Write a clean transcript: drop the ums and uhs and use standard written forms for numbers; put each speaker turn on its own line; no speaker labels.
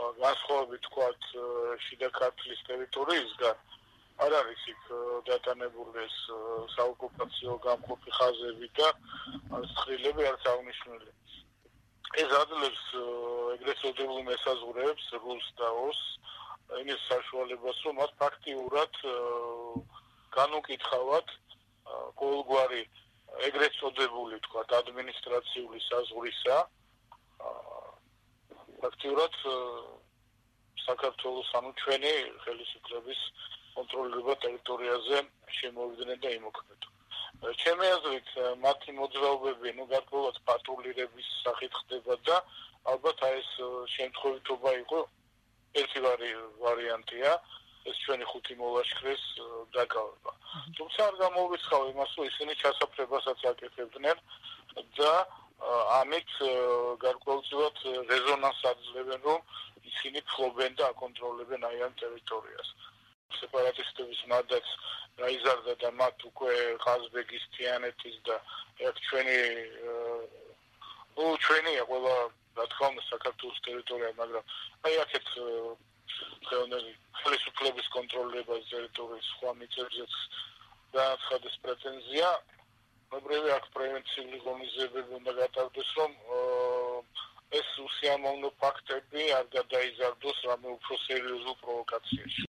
განსხვავებით თქვათ შიდა ქართლის ტერიტორიისგან არ არის იქ დატანებული ეს საოკუპაციო გამყოფი ხაზები და ცხრილები არც აღნიშნული. ეს აძლევს ეგრეთ წოდებულ მესაზღვრეებს რუსს და ოსს იმის საშუალებას, რომ მათ ფაქტიურად განუკითხავად ყოველგვარი ეგრეთ წოდებული თქვათ ადმინისტრაციული საზღვრისა ფაქტიურად საქართველოს ანუ ჩვენი ხელისუფლების კონტროლირება ტერიტორიაზე შემოვიდნენ და იმოქმედო. ჩემი აზრით მათი მოძრაობები გარკვეულად პატრულირების სახით ხდება და ალბათ ეს შემთხვევითობა იყო ერთი ვარიანტია ეს ჩვენი ხუთი მოლაშქრეს დაკავება. თუმცა არ გამოვიცხავ იმას, რომ ისინი ჩასაფრებასაც აკეთებდნენ და ამით გარკვეულწილად რეზონანსს აძლევენ, რომ ისინი ფლობენ და აკონტროლებენ აი ამ ტერიტორიას. სეპარატისტების მანდაც გაიზარდა და მათ უკვე ყაზბეგის, თიანეთის და ჩვენია ყველა რა თქმა უნდა საქართველოს ტერიტორია, მაგრამ აი აქეთ ხელოვნური ხელისუფლების კონტროლებას ტერიტორიის სხვა მიწებზეც განაცხადეს პრეტენზია. მებრივი აქ პრევენციული ღონისძიებები უნდა გატარდეს, რომ ეს უსიამოვნო ფაქტები არ გადაიზარდოს რამე უფრო სერიოზულ პროვოკაციაში.